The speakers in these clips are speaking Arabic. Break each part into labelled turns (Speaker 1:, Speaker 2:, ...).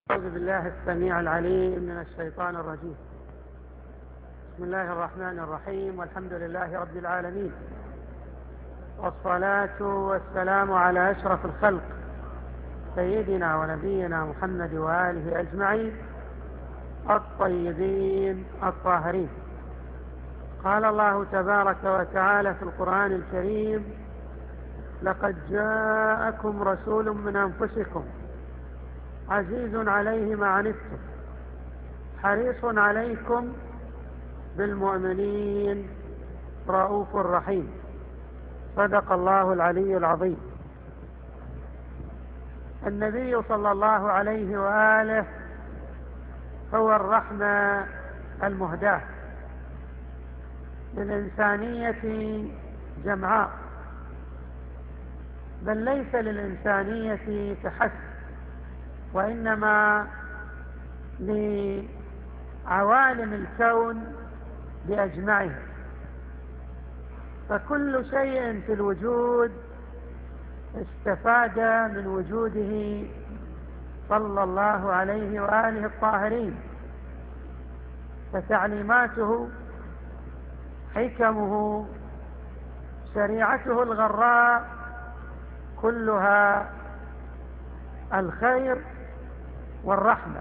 Speaker 1: أعوذ بالله السميع العليم من الشيطان الرجيم. بسم الله الرحمن الرحيم، والحمد لله رب العالمين، والصلاة والسلام على أشرف الخلق سيدنا ونبينا محمد وآله أجمعين الطيبين الطاهرين. قال الله تبارك وتعالى في القرآن الكريم: لقد جاءكم رسول من أنفسكم عزيز عليه ما عنتم حريص عليكم بالمؤمنين رؤوف رحيم. صدق الله العلي العظيم. النبي صلى الله عليه وآله هو الرحمة المهداة للإنسانية جمعاء، بل ليس للإنسانية فحسب، وإنما لعوالم الكون بأجمعه. فكل شيء في الوجود استفاد من وجوده صلى الله عليه وآله الطاهرين، فتعليماته، حكمه، شريعته الغراء كلها الخير والرحمة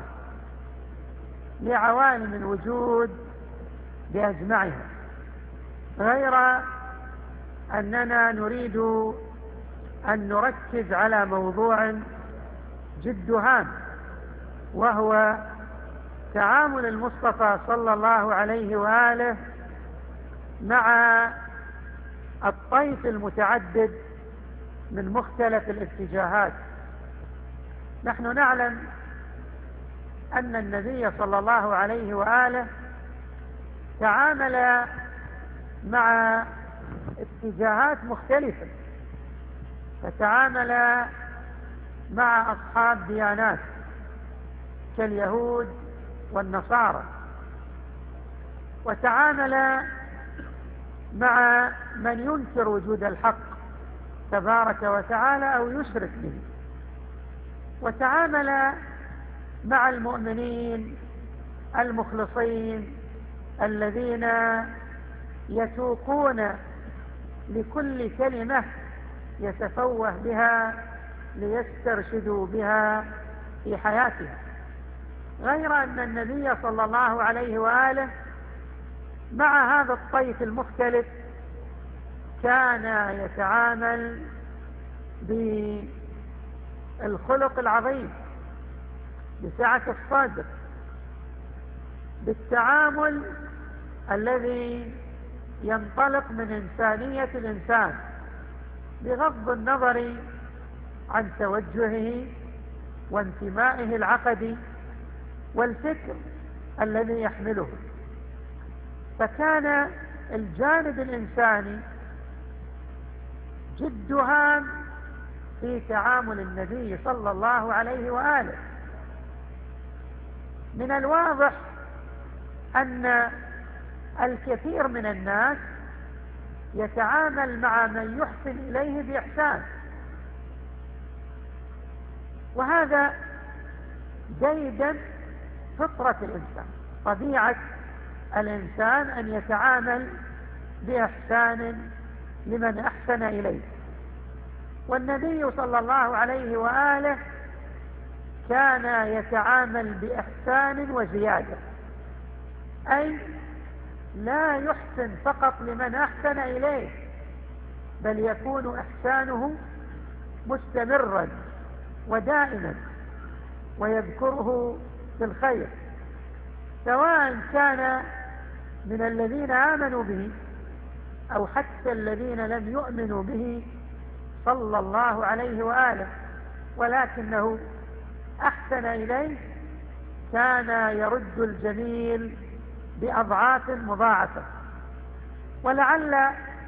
Speaker 1: لعوالم الوجود بأجمعها، غير أننا نريد أن نركز على موضوع جد هام، وهو تعامل المصطفى صلى الله عليه وآله مع الطيف المتعدد من مختلف الاتجاهات. نحن نعلم أن النبي صلى الله عليه وآله تعامل مع اتجاهات مختلفة، فتعامل مع أصحاب ديانات كاليهود والنصارى، وتعامل مع من ينكر وجود الحق تبارك وتعالى أو يشرك به، وتعامل مع المؤمنين المخلصين الذين يتوقون لكل كلمة يتفوه بها ليسترشدوا بها في حياتهم. غير أن النبي صلى الله عليه وآله مع هذا الطيف المختلف كان يتعامل بالخلق العظيم، بسعة الصدر، بالتعامل الذي ينطلق من إنسانية الإنسان بغض النظر عن توجهه وانتمائه العقدي والفكر الذي يحمله. فكان الجانب الإنساني جد هام في تعامل النبي صلى الله عليه وآله. من الواضح أن الكثير من الناس يتعامل مع من يحسن إليه بإحسان، وهذا جيدا فطرة الإنسان، طبيعة الإنسان أن يتعامل بإحسان لمن أحسن إليه. والنبي صلى الله عليه وآله كان يتعامل بإحسان وزيادة، أي لا يحسن فقط لمن أحسن إليه، بل يكون إحسانه مستمرا ودائما، ويذكره في الخير، سواء كان من الذين آمنوا به أو حتى الذين لم يؤمنوا به صلى الله عليه وآله، ولكنه أحسن إليه، كان يرد الجميل بأضعاف مضاعفة. ولعل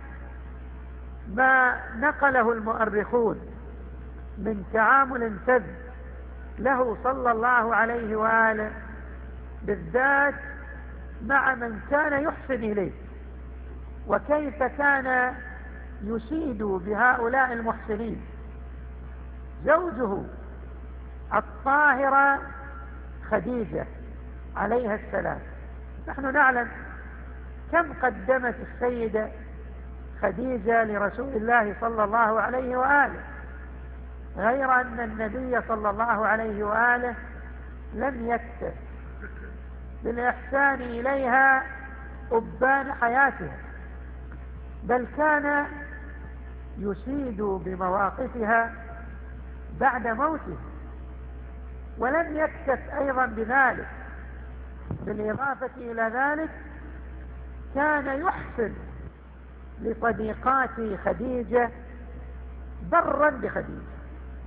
Speaker 1: ما نقله المؤرخون من تعامل فذ له صلى الله عليه وآله بالذات مع من كان يحسن إليه، وكيف كان يشيد بهؤلاء المحسنين. زوجه الطاهرة خديجة عليها السلام. نحن نعلم كم قدمت السيدة خديجة لرسول الله صلى الله عليه وآله، غير أن النبي صلى الله عليه وآله لم يكتف بالإحسان إليها أبان حياتها، بل كان يشيد بمواقفها بعد موته. ولم يكتف أيضا بذلك، بالإضافة إلى ذلك كان يحسن لصديقات خديجة برا بخديجة.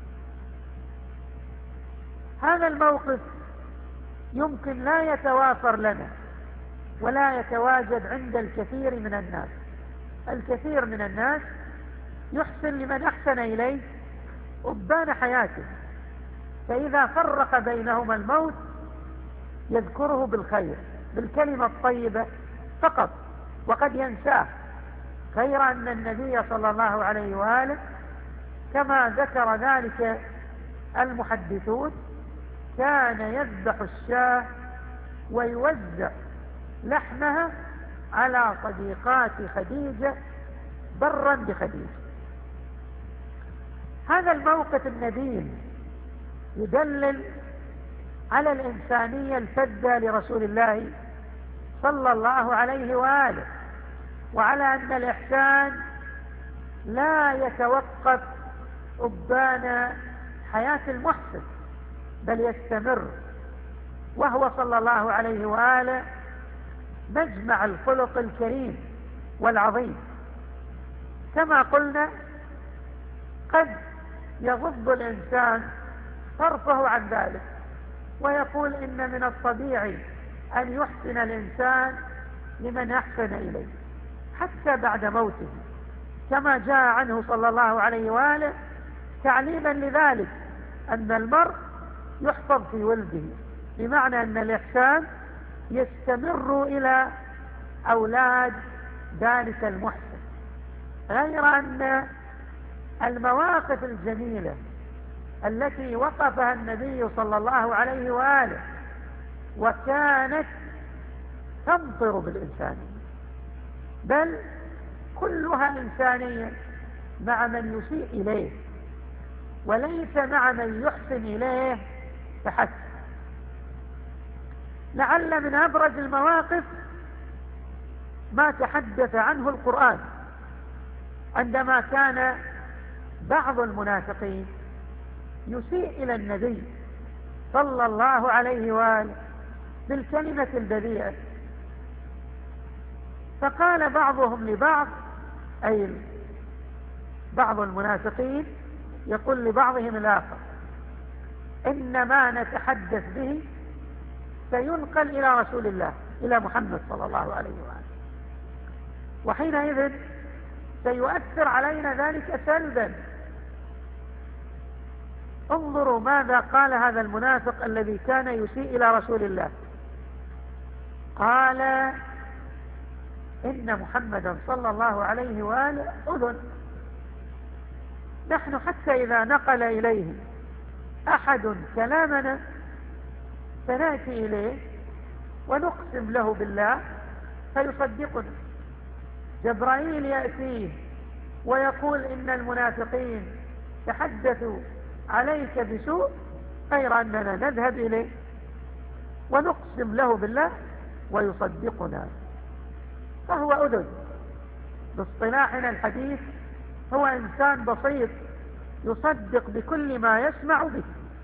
Speaker 1: هذا الموقف يمكن لا يتوافر لنا ولا يتواجد عند الكثير من الناس. الكثير من الناس يحسن لمن أحسن إليه أبان حياته، فإذا فرق بينهما الموت يذكره بالخير بالكلمة الطيبة فقط وقد ينساه، غير أن النبي صلى الله عليه وآله كما ذكر ذلك المحدثون كان يذبح الشاة ويوزع لحمها على صديقات خديجة برا بخديجة. هذا الموقف النبيل يدلل على الإنسانية الفذة لرسول الله صلى الله عليه وآله، وعلى أن الإحسان لا يتوقف أبان حياة المحسن بل يستمر، وهو صلى الله عليه وآله مجمع الخلق الكريم والعظيم. كما قلنا قد يغض الإنسان طرفه عن ذلك ويقول إن من الطبيعي أن يحسن الإنسان لمن أحسن إليه حتى بعد موته، كما جاء عنه صلى الله عليه وآله تعليما لذلك أن المرء يحفظ في ولده، بمعنى أن الإحسان يستمر إلى أولاد ذلك المحسن، غير أن المواقف الجميلة التي وقفها النبي صلى الله عليه وآله وكانت تمطر بالإنسانية، بل كلها إنسانية مع من يسيء إليه وليس مع من يحسن إليه فحسب. لعل من أبرز المواقف ما تحدث عنه القرآن عندما كان بعض المنافقين يسيء إلى النبي صلى الله عليه وآله بالكلمة البذيئة، فقال بعضهم لبعض، أي بعض المنافقين يقول لبعضهم الآخر إن ما نتحدث به سينقل إلى رسول الله، إلى محمد صلى الله عليه وآله، وحينئذ سيؤثر علينا ذلك سلبا. انظروا ماذا قال هذا المنافق الذي كان يسيء إلى رسول الله. قال إن محمدا صلى الله عليه وآله أذن، نحن حتى إذا نقل إليه أحد كلامنا فنأتي إليه ونقسم له بالله فيصدقنا. جبرائيل يأتيه ويقول إن المنافقين تحدثوا عليك بسوء، غير أننا نذهب إليه ونقسم له بالله ويصدقنا، فهو أذن. باصطلاحنا الحديث هو إنسان بسيط يصدق بكل ما يسمع به.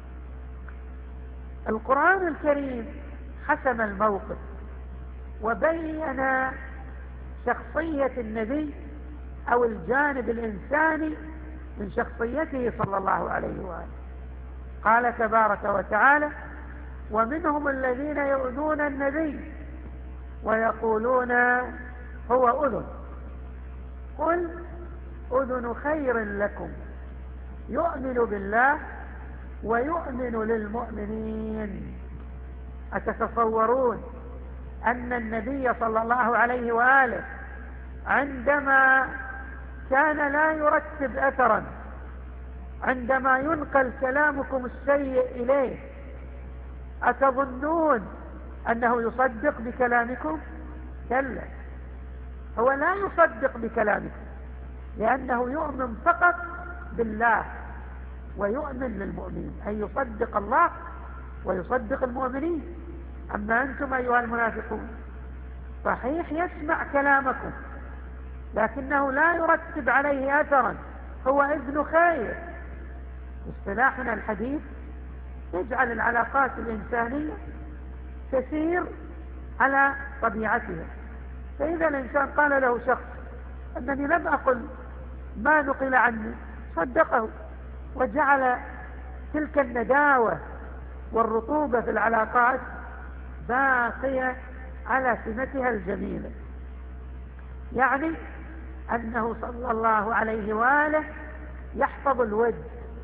Speaker 1: القرآن الكريم حسم الموقف وبين شخصية النبي أو الجانب الإنساني من شخصيته صلى الله عليه وآله. قال تبارك وتعالى ومنهم الذين يؤذون النبي ويقولون هو أذن قل أذن خير لكم يؤمن بالله ويؤمن للمؤمنين. أتتصورون أن النبي صلى الله عليه وآله عندما كان لا يرتب أثرا، عندما ينقل كلامكم السيء إليه أتظنون أنه يصدق بكلامكم؟ كلا، هو لا يصدق بكلامكم، لأنه يؤمن فقط بالله ويؤمن للمؤمنين، أي يصدق الله ويصدق المؤمنين. أما أنتم أيها المنافقون صحيح يسمع كلامكم لكنه لا يرتب عليه أثرا، هو إذن خير. اصطلاحنا الحديث يجعل العلاقات الإنسانية تسير على طبيعتها. فإذا الإنسان قال له شخص أنني لم أقل ما نقل عني، صدقه وجعل تلك النداوة والرطوبة في العلاقات باقية على سمتها الجميلة. يعني أنه صلى الله عليه وآله يحفظ الود،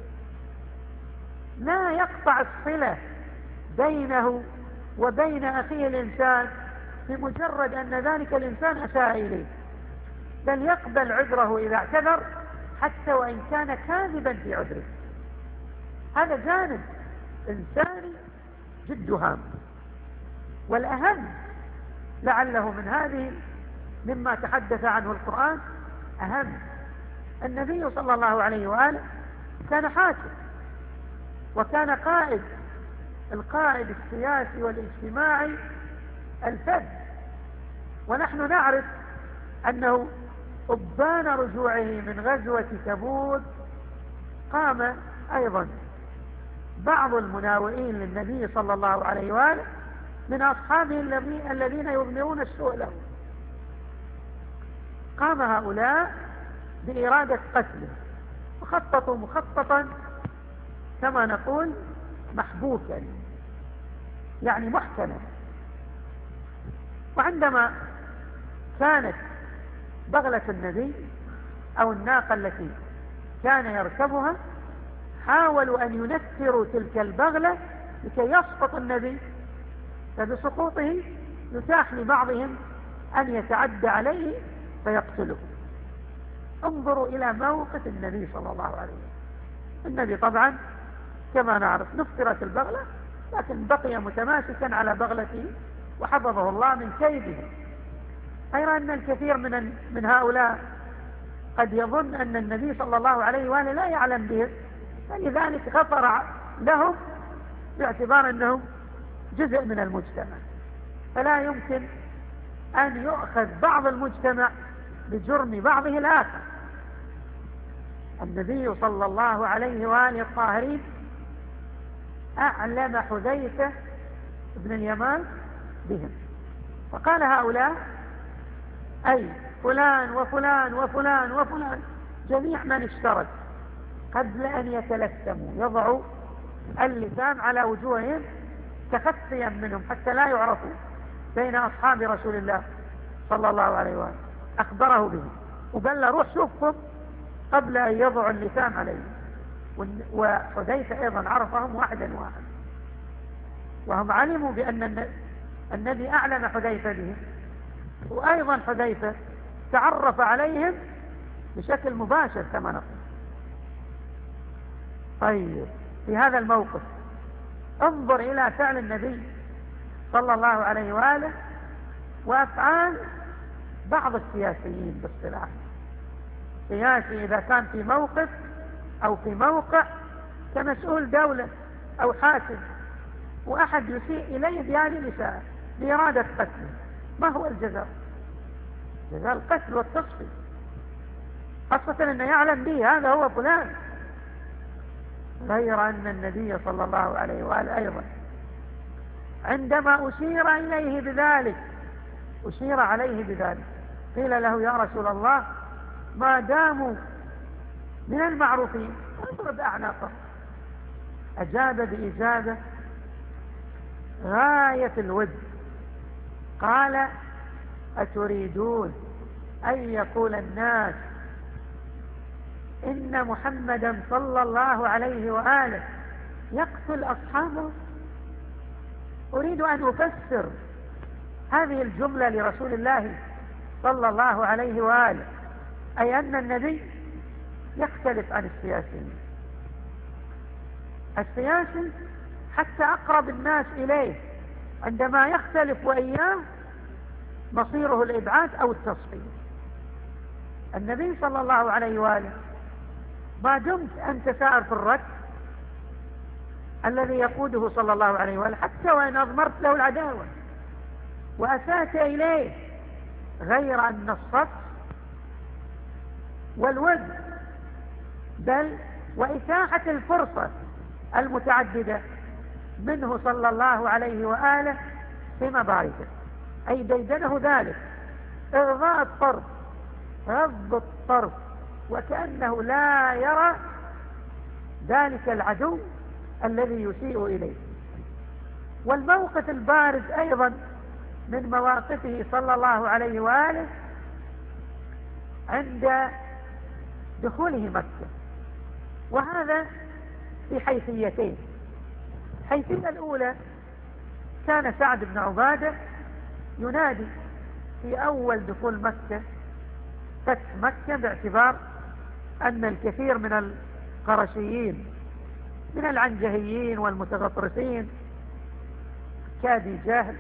Speaker 1: لا يقطع الصلة بينه وبين أخيه الإنسان بمجرد أن ذلك الإنسان أساء إليه، بل يقبل عذره إذا اعتذر حتى وإن كان كاذبا في عذره. هذا جانب إنساني جد هام. والأهم لعله من هذه مما تحدث عنه القرآن، أهم النبي صلى الله عليه وآله كان حاكم وكان قائد، القائد السياسي والاجتماعي الفذ، ونحن نعرف أنه أبان رجوعه من غزوة تبوك قام أيضا بعض المناوئين للنبي صلى الله عليه وآله من أصحابه الذين يضمرون السوء له، قام هؤلاء بإرادة قتله وخططوا مخططا كما نقول محبوكا، يعني محكما. وعندما كانت بغلة النبي أو الناقة التي كان يركبها حاولوا أن ينفروا تلك البغلة لكي يسقط النبي، فبسقوطه يتاح لبعضهم أن يتعدى عليه فيقتله. انظروا إلى موقف النبي صلى الله عليه وسلم. النبي طبعا كما نعرف نفرت البغلة لكن بقي متماسكا على بغلته وحفظه الله من كيده. غير أن الكثير من هؤلاء قد يظن أن النبي صلى الله عليه وآله لا يعلم بهم، فلذلك غفر لهم باعتبار أنهم جزء من المجتمع، فلا يمكن أن يؤخذ بعض المجتمع بجرم بعضه الآخر. النبي صلى الله عليه وآله الطاهرين أعلم حذيفة بن اليمان بهم، فقال هؤلاء أي فلان وفلان وفلان وفلان جميع من اشترك قبل أن يتلثموا يضعوا اللسان على وجوههم تخفيا منهم حتى لا يعرفوا بين أصحاب رسول الله صلى الله عليه وآله. أخبره به وقال له روح شوفهم قبل أن يضعوا اللسان عليه. وحذيفة أيضا عرفهم واحدا واحدا، وهم علموا بأن النبي أعلم حذيفة بهم، وأيضا حذيفة تعرف عليهم بشكل مباشر كما نقول. طيب في هذا الموقف انظر إلى فعل النبي صلى الله عليه وآله وأفعال بعض السياسيين باصطلاح. سياسي إذا كان في موقف أو في موقع كمسؤول دولة أو حاكم وأحد يسيء إليه بهذه الإساءة بإرادة قتله، ما هو الجزاء؟ جزاء القتل والتصفية، خاصة أنه يعلم به هذا هو فلان. غير أن النبي صلى الله عليه وآله أيضا عندما أشير إليه بذلك أشير عليه بذلك قيل له يا رسول الله ما داموا من المعروفين اضرب أعناقهم، أجاب بإجابة غاية الود، قال أتريدون أن يقول الناس إن محمدا صلى الله عليه وآله يقتل أصحابه؟ أريد أن أفسر هذه الجملة لرسول الله صلى الله عليه وآله، أي أن النبي يختلف عن السياسيين. السياسي حتى أقرب الناس إليه عندما يختلف وإياه مصيره الإبعاد أو التصفية. النبي صلى الله عليه وآله ما دمت أنت سائر في الرد الذي يقوده صلى الله عليه وآله، حتى وإن أضمرت له العداوة وأسأت إليه، غير أن الصف والود بل وإتاحة الفرصة المتعددة منه صلى الله عليه وآله في مباركه، أي ديدنه ذلك، إرضاء الطرف، غض الطرف، وكأنه لا يرى ذلك العدو الذي يسيء إليه. والموقف البارز أيضا من مواقفه صلى الله عليه وآله عند دخوله مكة، وهذا في حيثيتين. الحيثية الأولى، كان سعد بن عبادة ينادي في أول دخول مكة فتح مكة، باعتبار أن الكثير من القرشيين من العنجهيين والمتغطرسين كأبي جهل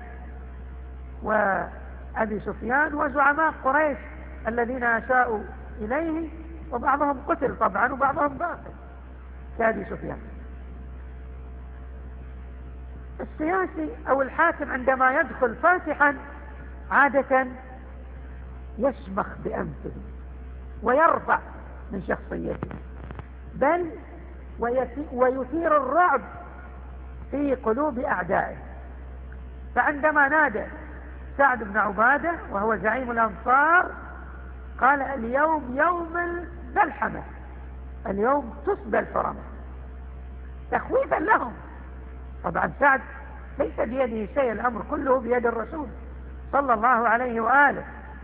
Speaker 1: وأبي سفيان وزعماء قريش الذين أشاءوا إليه، وبعضهم قتل طبعا وبعضهم باقي كأبي سفيان. السياسي أو الحاكم عندما يدخل فاتحا عادة يشمخ بأنفه ويرفع من شخصيته، بل ويثير الرعب في قلوب أعدائه. فعندما نادى سعد بن عبادة وهو زعيم الأنصار قال: اليوم يوم الملحمة، اليوم تصبى الحرمة، تخويفا لهم. طبعا سعد ليس بيده شيء، الأمر كله بيد الرسول صلى الله عليه وآله.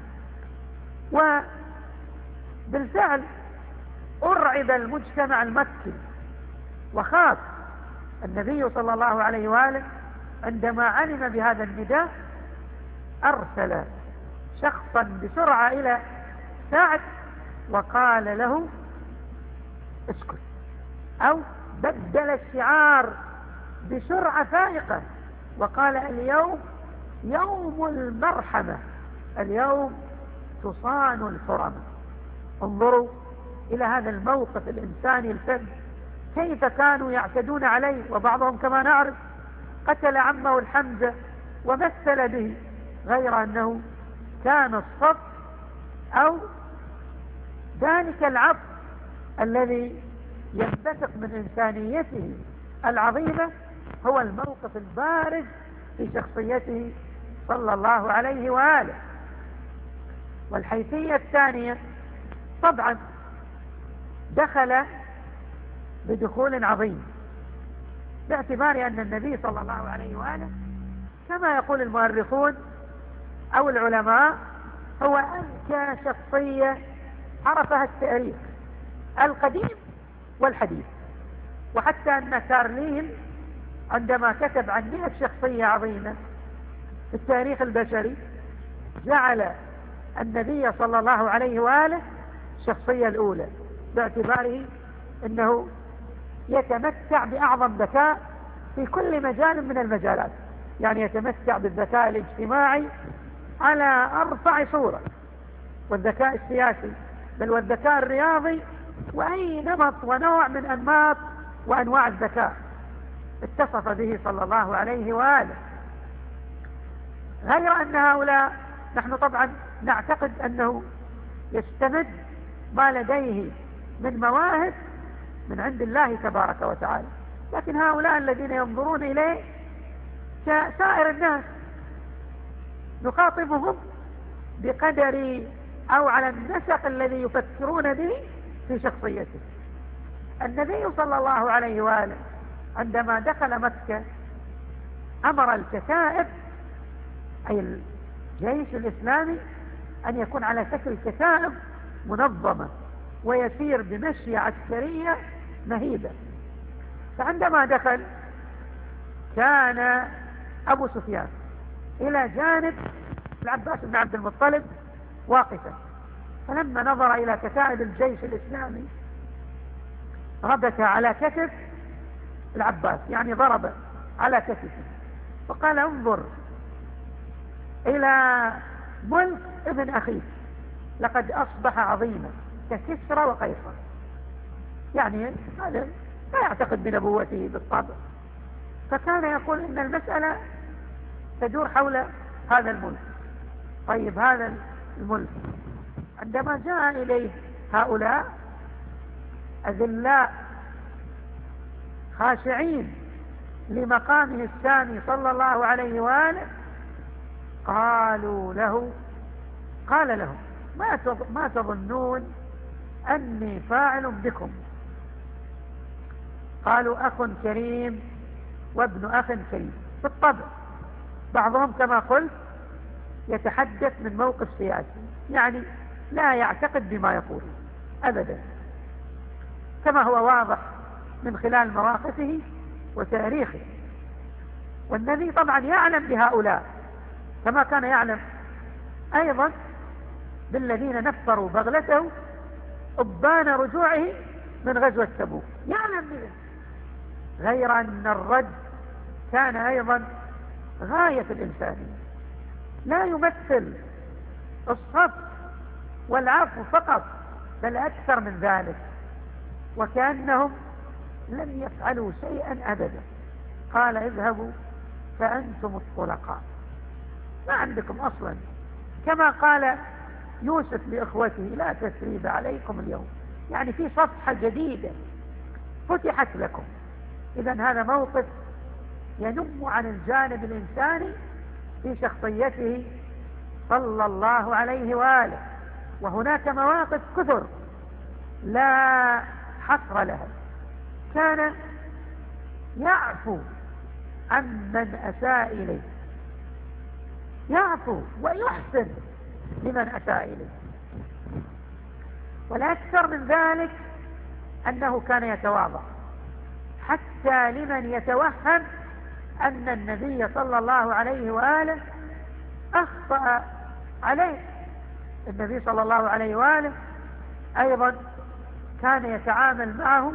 Speaker 1: وبالفعل أرعب المجتمع المكي، وخاف النبي صلى الله عليه وآله عندما علم بهذا النداء، أرسل شخصا بسرعة إلى سعد وقال له: اسكت، أو بدل الشعار بسرعة فائقة وقال: اليوم يوم المرحمة، اليوم تصان الحرمة. انظروا إلى هذا الموقف الإنساني الفذ، كيف كانوا يعتدون عليه، وبعضهم كما نعرف قتل عمه الحمزة ومثل به، غير أنه كان الصف أو ذلك العفو الذي ينبثق من إنسانيته العظيمة هو الموقف البارز في شخصيته صلى الله عليه وآله. والحيثية الثانية، طبعا دخل بدخول عظيم، باعتبار أن النبي صلى الله عليه وآله كما يقول المؤرخون أو العلماء هو أذكى شخصية عرفها التاريخ القديم والحديث. وحتى أن كارلين عندما كتب عن 100 شخصية عظيمة في التاريخ البشري جعل النبي صلى الله عليه وآله الشخصية الأولى، باعتباره أنه يتمتع بأعظم ذكاء في كل مجال من المجالات، يعني يتمتع بالذكاء الاجتماعي على أرفع صورة، والذكاء السياسي، بل والذكاء الرياضي، وأي نمط ونوع من أنماط وأنواع الذكاء اتصف به صلى الله عليه وآله. غير أن هؤلاء نحن طبعا نعتقد أنه يستمد ما لديه من مواهب من عند الله تبارك وتعالى، لكن هؤلاء الذين ينظرون إليه كسائر الناس نخاطبهم بقدر أو على النسق الذي يفكرون به في شخصيته. النبي صلى الله عليه وآله عندما دخل مكة أمر الكتائب، أي الجيش الإسلامي، أن يكون على شكل كتائب منظمة ويسير بمشية عسكرية مهيبة. فعندما دخل كان أبو سفيان إلى جانب العباس بن عبد المطلب واقفا، فلما نظر إلى كتائب الجيش الإسلامي ربك على كتف العباس، يعني ضرب على كتفه وقال انظر إلى ملك ابن أخيك لقد أصبح عظيما ككسرى وقيصر. يعني هذا لا يعتقد بنبوته بالطبع، فكان يقول إن المسألة تدور حول هذا الملك. طيب هذا الملك عندما جاء إليه هؤلاء أذلاء خاشعين لمقامه السامي صلى الله عليه وآله قال لهم ما تظنون أني فاعل بكم؟ قالوا أخ كريم وابن أخ كريم. بالطبع بعضهم كما قلت يتحدث من موقف سياسي، يعني لا يعتقد بما يقول أبدا، كما هو واضح من خلال مواقفه وتاريخه. والنبي طبعا يعلم بهؤلاء كما كان يعلم أيضا بالذين نفروا بغلته أبان رجوعه من غزوة تبوك، يعلم بذلك، غير أن الرد كان أيضا غاية الإنسانية، لا يمثل الصف والعفو فقط بل أكثر من ذلك، وكأنهم لم يفعلوا شيئا أبدا. قال اذهبوا فأنتم الطلقاء، ما عندكم أصلا، كما قال يوسف لإخوته لا تثريب عليكم اليوم، يعني في صفحة جديدة فتحت لكم. إذا هذا موقف ينم عن الجانب الإنساني في شخصيته صلى الله عليه وآله. وهناك مواقف كثر لا حصر لها، كان يعفو عن من أساء إليه، يعفو ويحسن لمن أساء إليه. والأكثر من ذلك أنه كان يتواضع حتى لمن يتوهم أن النبي صلى الله عليه وآله أخطأ عليه. النبي صلى الله عليه وآله أيضا كان يتعامل معه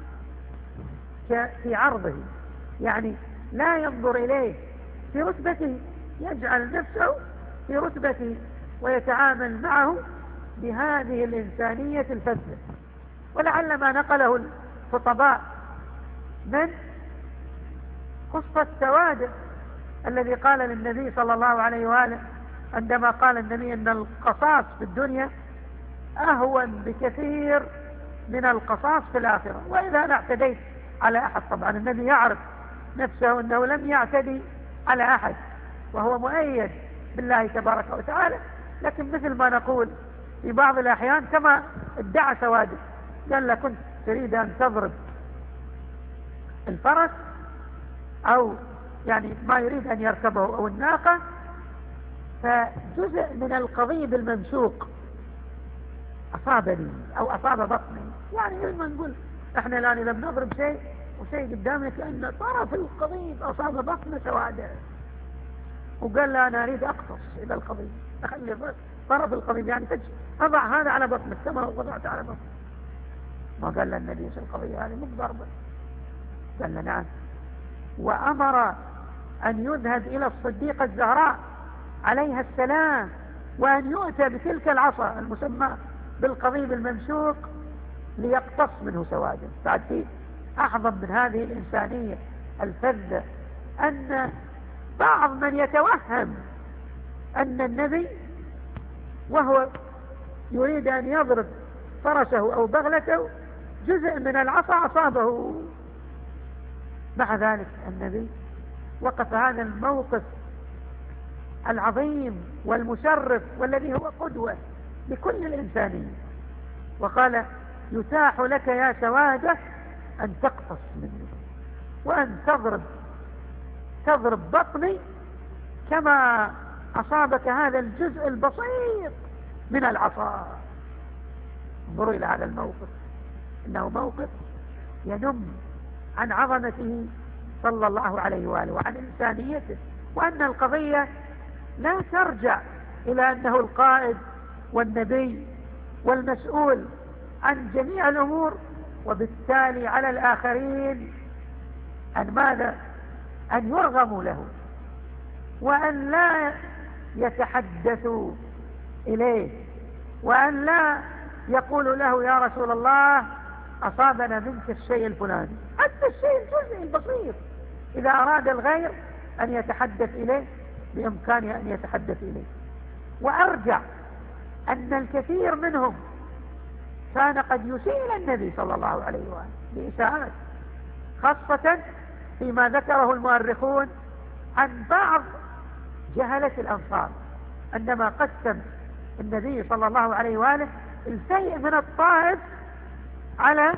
Speaker 1: في عرضه، يعني لا ينظر إليه في رتبته، يجعل نفسه في رتبته ويتعامل معه بهذه الإنسانية الفذة. ولعل ما نقله الخطباء من قصة سوادة الذي قال للنبي صلى الله عليه وآله عندما قال النبي أن القصاص في الدنيا أهون بكثير من القصاص في الآخرة، وإذا أنا اعتديت على أحد، طبعا النبي يعرف نفسه أنه لم يعتدي على أحد وهو مؤيد بالله تبارك وتعالى، لكن مثل ما نقول في بعض الأحيان كما ادعى سوادة، قال له كنت تريد أن تضرب الفرس أو يعني ما يريد أن يركبه أو الناقة، فجزء من القضيب الممسوق أصابني أو أصاب بطني. يعني لما نقول احنا الآن إذا بنضرب شيء وشيء قدامنا كأن طرف القضيب أصاب بطن سوادة، وقال لا أنا أريد أقتص إلى القضيب، أخلي طرف القضيب يعني أضع هذا على بطنك كما وضعت على بطنك. ما قال النبي ايش القضية هذه مو ضربة، قال نعم. وأمر أن يذهب إلى الصديقة الزهراء عليها السلام وأن يؤتى بتلك العصا المسمى بالقضيب الممسوق ليقتص منه سوادا. بعد فيه أعظم من هذه الإنسانية الفذة أن بعض من يتوهم أن النبي وهو يريد أن يضرب فرسه أو بغلته جزء من العصا أصابه، مع ذلك النبي وقف هذا الموقف العظيم والمشرف والذي هو قدوة لكل الإنسانية، وقال يتاح لك يا سوادة أن تقتص مني وأن تضرب بطني كما أصابك هذا الجزء البسيط من العصا. انظروا إلى هذا الموقف، إنه موقف ينم عن عظمته صلى الله عليه وآله وعن إنسانيته، وأن القضية لا ترجع إلى أنه القائد والنبي والمسؤول عن جميع الأمور، وبالتالي على الآخرين أن ماذا أن يرغموا له وأن لا يتحدثوا إليه وأن لا يقولوا له يا رسول الله أصابنا منك الشيء الفلاني، حتى الشيء الجزئي البسيط إذا أراد الغير أن يتحدث إليه بإمكانه أن يتحدث إليه. وأرجع أن الكثير منهم كان قد يسيء النبي صلى الله عليه وآله بإساءات، خاصة فيما ذكره المؤرخون عن بعض جهلة الأنصار، عندما قسم النبي صلى الله عليه وآله الشيء من الطائف على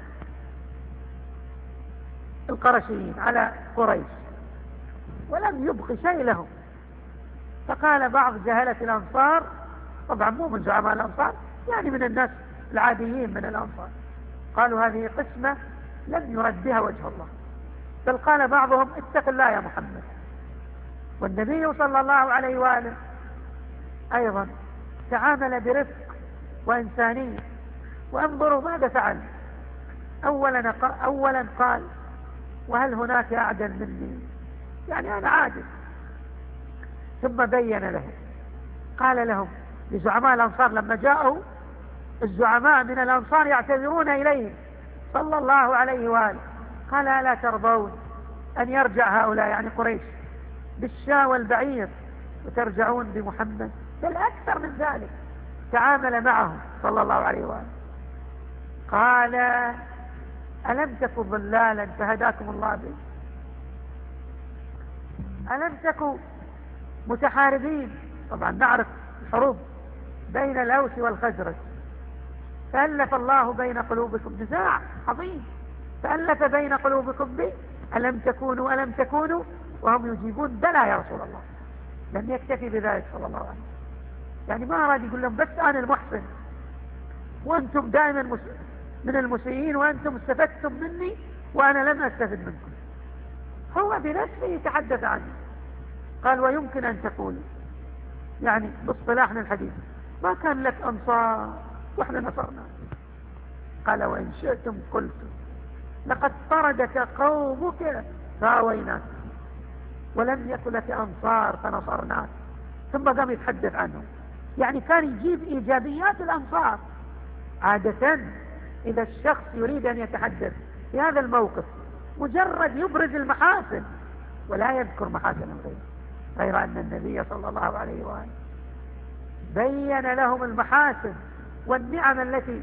Speaker 1: القرشيين على قريش ولم يبق شيء لهم. فقال بعض جهلة الأنصار، طبعا مو من زعماء الأنصار، يعني من الناس العاديين من الأنصار، قالوا هذه قسمة لم يرد بها وجه الله، بل قال بعضهم اتق الله يا محمد. والنبي صلى الله عليه وآله أيضا تعامل برفق وإنسانية. وانظروا ماذا فعل. أولا قال وهل هناك أعدل مني، يعني أنا عاجز. ثم بين لهم، قال لهم لزعماء الأنصار لما جاءوا الزعماء من الأنصار يعتذرون إليه صلى الله عليه وآله، قال ألا ترضون أن يرجع هؤلاء يعني قريش بالشاة والبعير وترجعون بمحمد؟ بل أكثر من ذلك تعامل معهم صلى الله عليه وآله. قال ألم تكن ضلالا فهداكم الله به، ألم تكن متحاربين، طبعا نعرف الحروب بين الأوس والخزرج، فألف الله بين قلوبكم، نزاع عظيم، فألف بين قلوبكم به ألم تكونوا وهم يجيبون بلى يا رسول الله. لم يكتفي بذلك صلى الله عليه وسلم، يعني ما أراد يقول لهم بس أنا المحسن وأنتم دائما من المسيئين وأنتم استفدتم مني وأنا لم أستفد منكم. هو بنفسه يتحدث عنه. قال ويمكن أن تقول، يعني باصطلاحنا الحديث، ما كان لك أنصار وإحنا نصرنا. قال وإن شئتم قلتم لقد طردك قومك فآويناك ولم يكن لك أنصار فنصرناك. ثم قام يتحدث عنهم، يعني كان يجيب إيجابيات الأنصار. عادة إذا الشخص يريد أن يتحدث في هذا الموقف مجرد يبرز المحاسن ولا يذكر محاسن الغير، غير أن النبي صلى الله عليه وآله بين لهم المحاسن والنعم التي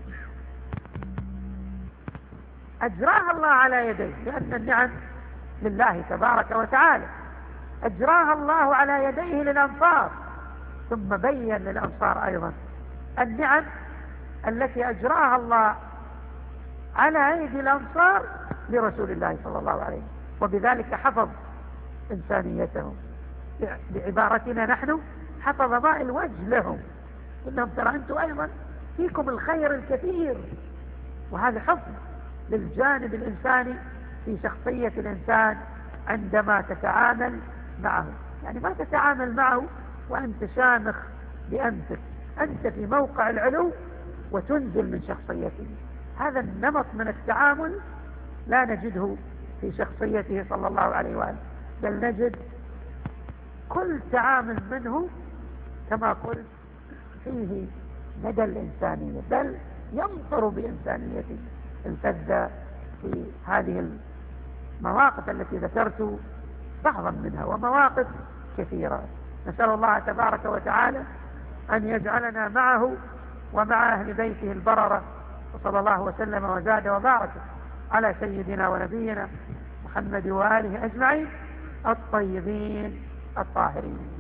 Speaker 1: أجراها الله على يديه، لأن النعم لله تبارك وتعالى، أجراها الله على يديه للأنصار. ثم بين للأنصار أيضا النعم التي أجراها الله على أيدي الأنصار لرسول الله صلى الله عليه وسلم، وبذلك حفظ إنسانيتهم. بعبارتنا نحن حفظ ماء الوجه لهم، إنهم ترى أنتم أيضا فيكم الخير الكثير. وهذا حفظ للجانب الإنساني في شخصية الإنسان عندما تتعامل معه، يعني ما تتعامل معه وأنت شامخ بأنفك، أنت في موقع العلو وتنزل من شخصيته. هذا النمط من التعامل لا نجده في شخصيته صلى الله عليه وآله، بل نجد كل تعامل منه كما قلت فيه مدى الإنسانية، بل ينطر بإنسانيته الفذة في هذه المواقف التي ذكرت بعضا منها، ومواقف كثيرة. نسأل الله تبارك وتعالى أن يجعلنا معه ومع أهل بيته البررة، وصلى الله وسلم وزاد وبارك على سيدنا ونبينا محمد وآله أجمعين الطيبين الطاهرين.